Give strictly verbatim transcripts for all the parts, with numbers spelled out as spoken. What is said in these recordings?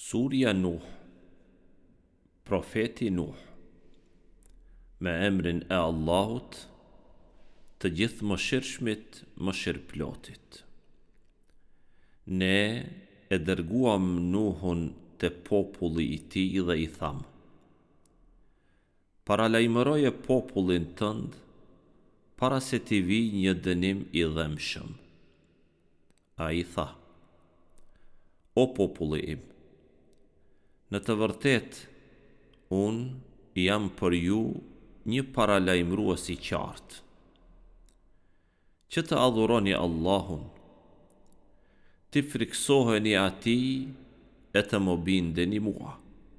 Surja Nuh, profeti Nuh, me emrin e Allahut, të gjithë mëshirshmit, mëshirëplotit. Ne e dërguam Nuhun te populli i tij dhe i tham: paralajmëroje popullin tënd para se t'i vijë një dënim i dhëmshëm. Ai tha: o populli im, në të vërtetë unë jam për ju një paralajmërues i qartë, që të adhuroni Allahun, t'i friksoheni atij e të më bindeni mua,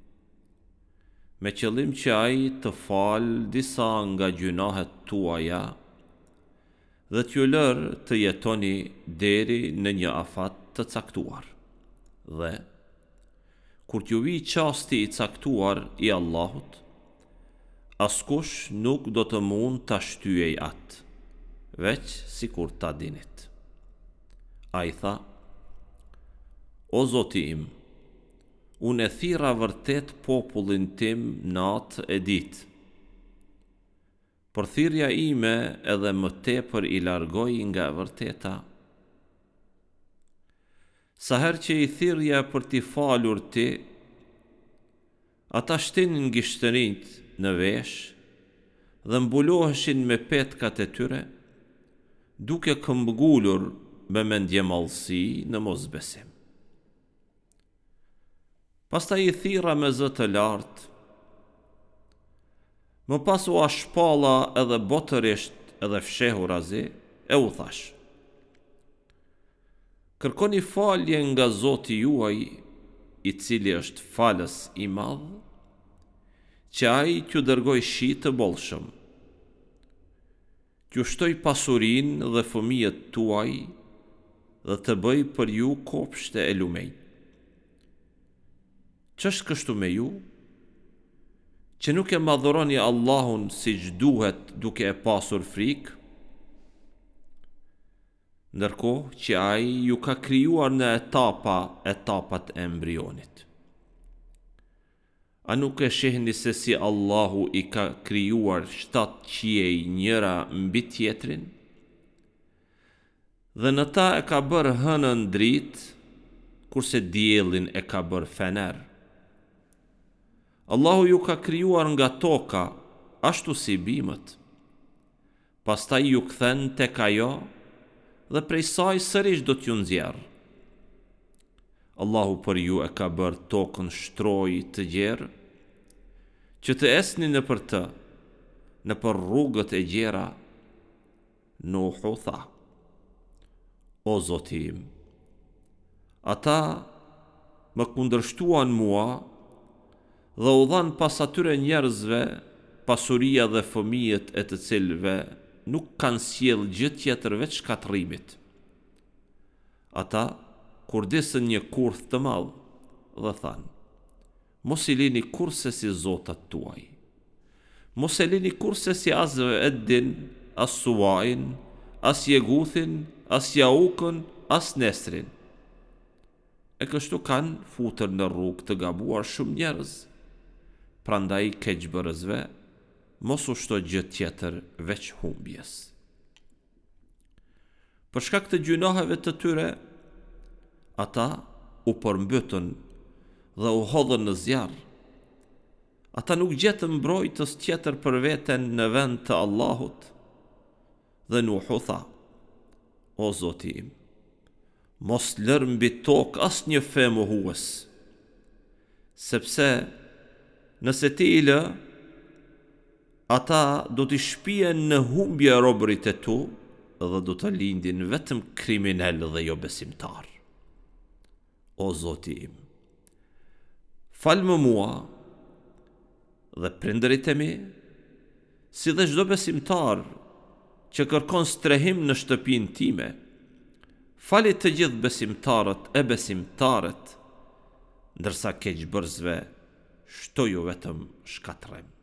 me qëllim që ai të falë disa nga gjunahet tuaja dhe t'ju lërë të jetoni deri në një afat të caktuar. Dhe kur t'ju vi qasti i caktuar i Allahut, askush nuk do të mund t'a shtyej atë, veç si kur ta dinit. A i tha: o Zoti im, unë e thirra vërtet popullin tim natë e ditë. Por thirrja ime edhe më tepër i largoi nga e vërteta. Sa herë që i thirrja për t'i falur ti, ata shtinin gishtërinjt në vesh dhe mbuloheshin me petkat e tyre, duke këmbgulur me mendjemallësi në mosbesim. Pastaj i thirra me zë të lartë. Më pas u ashpalla edhe botërisht edhe fshehurazi, e u thash: kërkoni falje nga Zoti juaj, i cili është falës i madh, që ai t'ju dërgoj shi të bollshëm, t'ju shtoj pasurinë dhe fëmijët tuaj dhe të bëj për ju kopshte e lumej. Ç'është kështu me ju, që nuk e madhuroni Allahun siç duhet duke e pasur frikë, ndërkohë që ai ju ka krijuar në etapa etapat e embrionit. A nuk e shihni se si Allahu i ka krijuar shtatë qiej njëra mbi tjetrin? Dhe në ta e ka bërë hënën dritë, kurse diellin e ka bërë fener. Allahu ju ka krijuar nga toka, ashtu si bimët. Pastaj ju kthen tek ajo dhe prej saj sërish do t'ju nxjerrë. Allahu për ju e ka bërë tokën shtrojë të gjerë, që të esni në për të, në për rrugët e gjera. Nuhu tha: o Zoti im, ata më kundërshtuan mua dhe u dhan pas atyre njerëzve pasuria dhe fëmijët e të cilëve nuk kanë sjell gjë tjetër veç shkatrimit. Ata kurdisën një kurth të madh dhe thanë: mos i lini kurse si zotat tuaj. Mos e lini kurse si as Eddin, as Suwain, as Jeguthin, as Jaukën, as Nesrin. E kështu kanë futur në rrugë të gabuar shumë njerëz. Prandaj keqbërësve mos u shto gjë tjetër veç humbjes. Për shkak të gjunaheve të tyre, ata u përmbytën dhe u hodhën në zjarr. Ata nuk gjetën mbrojtës tjetër për veten në vend të Allahut. Dhe Nuhu tha: o Zoti im, mos lër mbi tokë asnjë fe mohues, sepse nëse ti i lë, ata do t'i shpihen në humbje robërit e tu dhe do të lindin vetëm kriminal dhe jo besimtar. O Zoti im, fal më mua dhe prindërit e mi, si dhe çdo besimtar që kërkon strehim në shtëpinë time. Fali të gjithë besimtarët e besimtarët, ndërsa keqbërësve shtoju vetëm shkatrem.